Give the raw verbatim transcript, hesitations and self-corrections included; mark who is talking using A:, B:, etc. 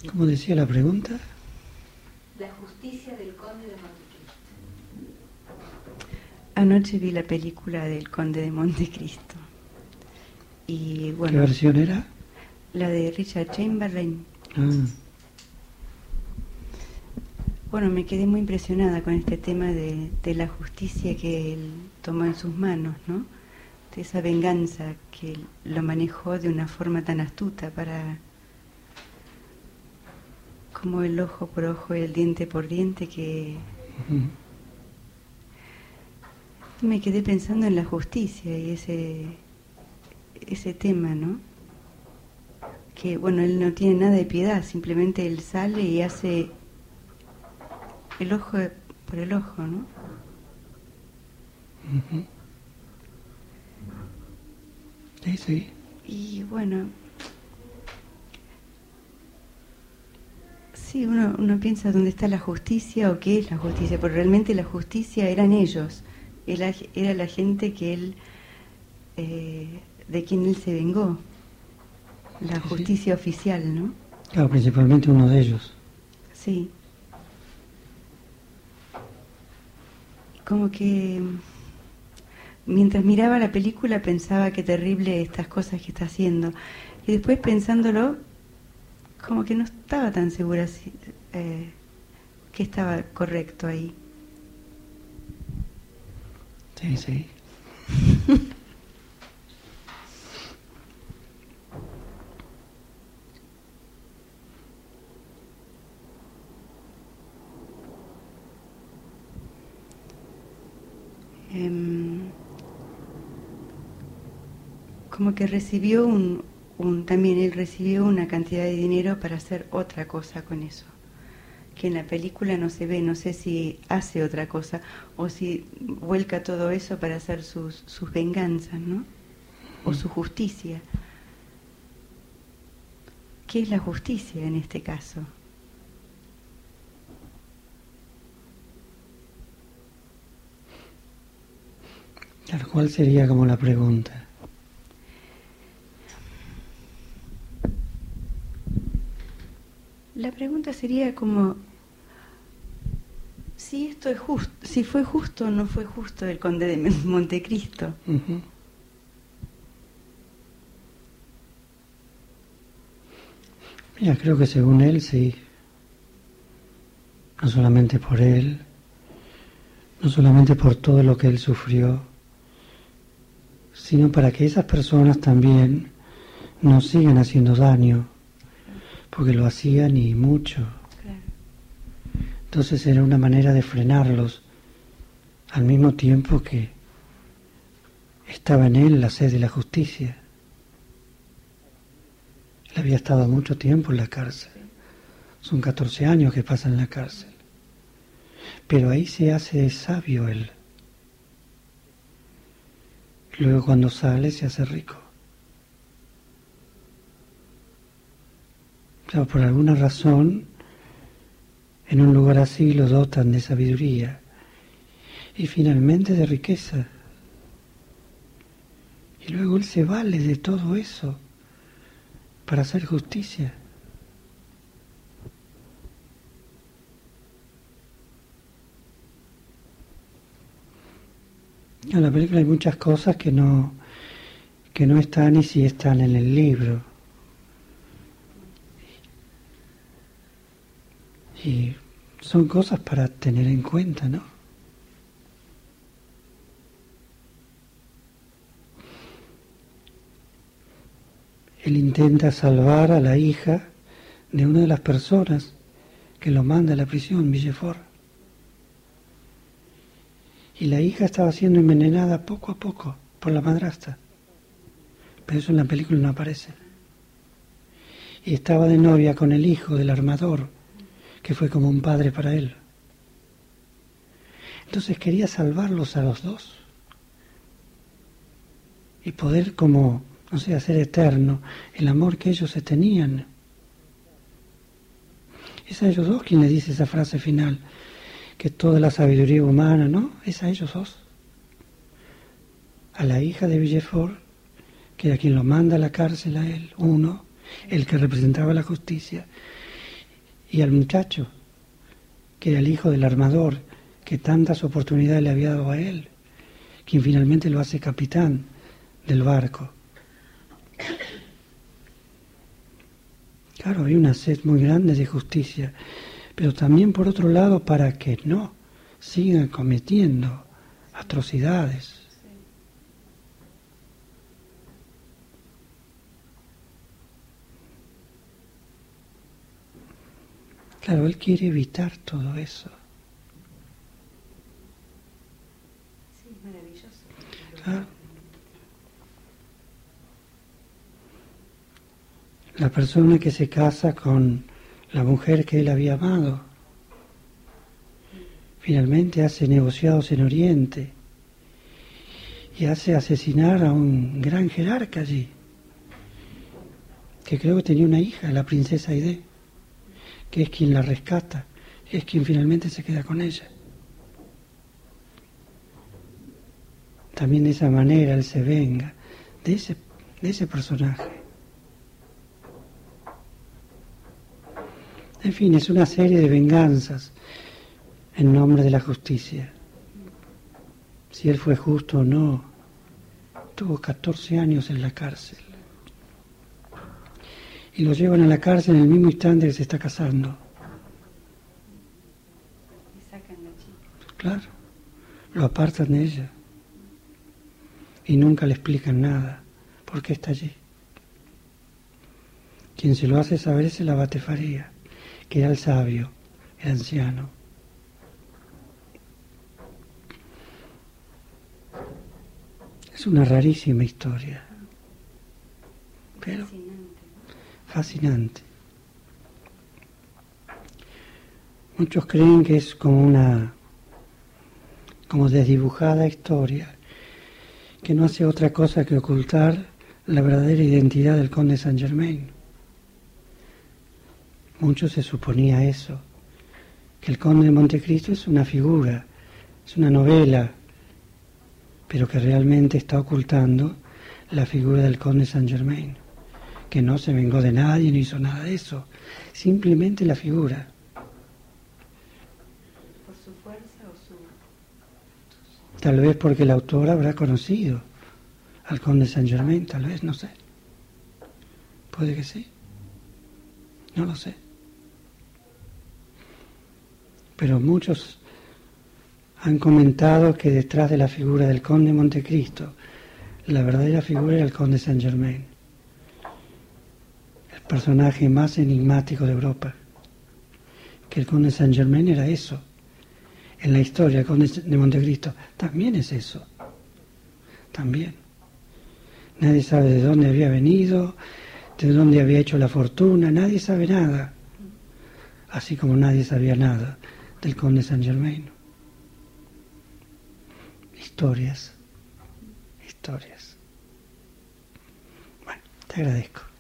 A: ¿Cómo decía la pregunta?
B: La justicia del Conde de Montecristo.
C: Anoche vi la película del Conde de Montecristo. Y bueno,
A: ¿qué versión era?
C: La de Richard Chamberlain.
A: Ah.
C: Bueno, me quedé muy impresionada con este tema de, de la justicia que él tomó en sus manos, ¿no? De esa venganza que él lo manejó de una forma tan astuta para, como el ojo por ojo y el diente por diente, que
A: Uh-huh.
C: me quedé pensando en la justicia y ese, ese tema, ¿no? Que, bueno, él no tiene nada de piedad, simplemente él sale y hace el ojo por el ojo, ¿no?
A: Uh-huh. Sí, sí.
C: Y bueno, sí, uno, uno piensa dónde está la justicia o qué es la justicia, porque realmente la justicia eran ellos, era, era la gente que él, eh, de quien él se vengó, la
A: Sí,
C: justicia
A: sí.
C: oficial, ¿no?
A: Claro, principalmente uno de ellos.
C: Sí. Como que mientras miraba la película pensaba qué terrible estas cosas que está haciendo. Y después pensándolo, como que no estaba tan segura si, eh, que estaba correcto ahí.
A: Sí, sí.
C: Um, como que recibió un, un, también él recibió una cantidad de dinero para hacer otra cosa con eso, que en la película no se ve, no sé si hace otra cosa o si vuelca todo eso para hacer sus, sus venganzas, ¿no? O su justicia. ¿Qué es la justicia en este caso?
A: Claro, ¿cuál sería como la pregunta?
C: La pregunta sería como si esto es justo, si fue justo o no fue justo el Conde de Montecristo.
A: Uh-huh. Mira, creo que según él sí. No solamente por él, no solamente por todo lo que él sufrió, sino para que esas personas también no sigan haciendo daño, porque lo hacían y mucho.
C: Claro.
A: Entonces era una manera de frenarlos, al mismo tiempo que estaba en él la sed de la justicia. Él había estado mucho tiempo en la cárcel, son catorce años que pasa en la cárcel, pero ahí se hace sabio él. Luego cuando sale se hace rico. Claro, por alguna razón, en un lugar así lo dotan de sabiduría y finalmente de riqueza. Y luego él se vale de todo eso para hacer justicia. En la película hay muchas cosas que no, que no están y sí están en el libro. Y son cosas para tener en cuenta, ¿no? Él intenta salvar a la hija de una de las personas que lo manda a la prisión, Villefort. Y la hija estaba siendo envenenada poco a poco por la madrastra. Pero eso en la película no aparece. Y estaba de novia con el hijo del armador, que fue como un padre para él. Entonces quería salvarlos a los dos. Y poder como, no sé, hacer eterno el amor que ellos se tenían. Es a ellos dos quien le dice esa frase final, que toda la sabiduría humana, ¿no? Es a ellos dos. A la hija de Villefort, que era quien lo manda a la cárcel a él, uno, el que representaba la justicia, y al muchacho, que era el hijo del armador, que tantas oportunidades le había dado a él, quien finalmente lo hace capitán del barco. Claro, hay una sed muy grande de justicia, pero también por otro lado para que no sigan cometiendo atrocidades. Claro, él quiere evitar todo eso.
C: Sí, maravilloso.
A: Claro. La persona que se casa con la mujer que él había amado, finalmente hace negociados en Oriente y hace asesinar a un gran jerarca allí, que creo que tenía una hija, la princesa Aide, que es quien la rescata, es quien finalmente se queda con ella. También de esa manera él se venga de ese, de ese personaje. En fin, es una serie de venganzas en nombre de la justicia. Si él fue justo o no, tuvo catorce años en la cárcel. Y lo llevan a la cárcel en el mismo instante que se está casando.
C: Le sacan la chica.
A: Claro, lo apartan de ella. Y nunca le explican nada, por qué está allí. Quien se lo hace saber es el abate Faría, que era el sabio, el anciano. Es una rarísima historia, pero
C: Fascinante.
A: fascinante. Muchos creen que es como una como desdibujada historia, que no hace otra cosa que ocultar la verdadera identidad del conde Saint-Germain. Mucho se suponía eso, que el conde de Montecristo es una figura, es una novela, pero que realmente está ocultando la figura del conde Saint-Germain, que no se vengó de nadie, no hizo nada de eso, simplemente la figura.
C: ¿Por su fuerza o su...?
A: Tal vez porque el autor habrá conocido al conde Saint-Germain, tal vez, no sé. Puede que sí, no lo sé. Pero muchos han comentado que detrás de la figura del conde Montecristo, la verdadera figura era el conde Saint-Germain, el personaje más enigmático de Europa. Que el conde Saint-Germain era eso. En la historia, el conde de Montecristo también es eso. También. Nadie sabe de dónde había venido, de dónde había hecho la fortuna, nadie sabe nada. Así como nadie sabía nada del conde Saint-Germain. Historias, historias. Bueno, te agradezco.